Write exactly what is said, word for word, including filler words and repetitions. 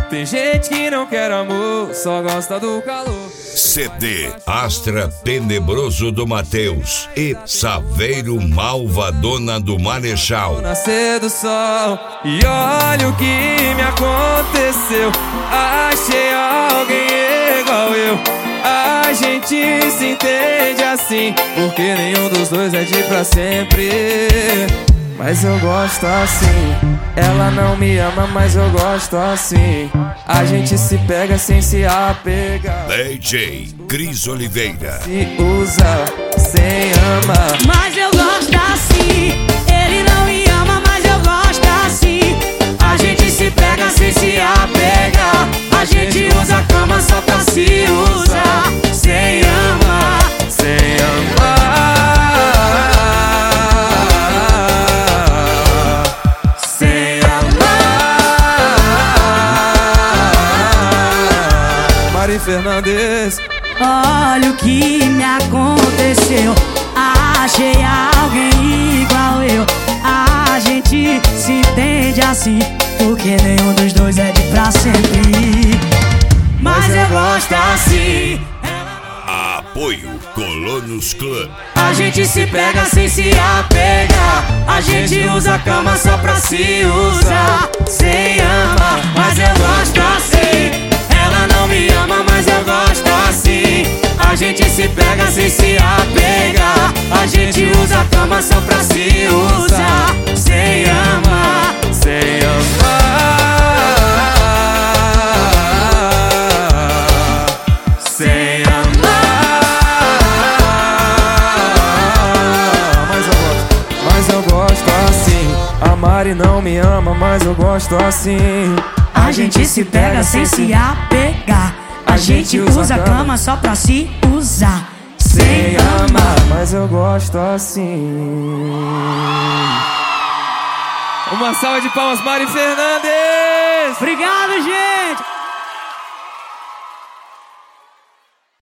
Tem gente que não quer amor, só gosta do calor. C D Astra Tenebroso do Mateus e Saveiro Malvadona do Marechal. Nascer do sol e olha o que me aconteceu. Achei alguém igual eu. A gente se entende assim, porque nenhum dos dois é de pra sempre. Mas eu gosto assim. Ela não me ama, mas eu gosto assim. A gente se pega sem se apegar. D J Cris Oliveira. Se usa sem amar. Mas eu gosto assim. Ele não me ama, mas eu gosto assim. A gente se pega sem se apegar. A gente usa a cama só pra se usar. Sem amar, sem amar. Sem amar. Mari Fernandes. Olha o que me aconteceu. Achei alguém igual eu. A gente se entende assim, porque nenhum dos dois é de pra sempre. Mas eu gosto assim. Apoio Colonos Club. A gente se pega sem se apegar. A gente usa a cama só pra se usar. Sem amar, mas eu gosto assim. Ela não me ama, mas eu gosto assim. A gente se pega sem se apegar. A gente usa a cama só pra se usar. Sem amar, sem amar. Sem amar. Mas eu gosto, mas eu gosto assim. A Mari não me ama, mas eu gosto assim. A gente se pega sem se apegar. A gente usa a cama só pra se usar. Sem amar, mas eu gosto assim. Uma salva de palmas, Mari Fernandes. Obrigado, gente.